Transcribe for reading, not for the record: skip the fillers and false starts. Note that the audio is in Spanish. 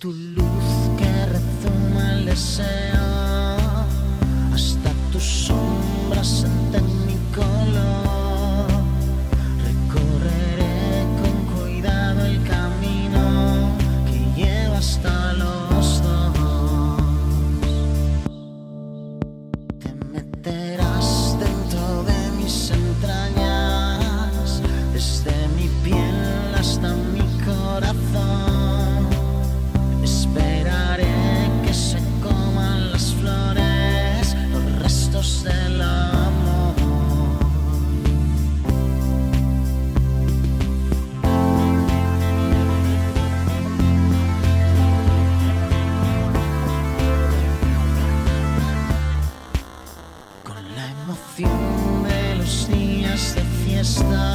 tu luz que rezuma el deseo, hasta tus sombras sienten mi color. Recorreré con cuidado el camino que lleva hasta los dos. Te meterás dentro de mis entrañas, desde mi piel hasta mi corazón. Esperaré que se coman las flores, los restos del amor. Con la emoción de los días de fiesta,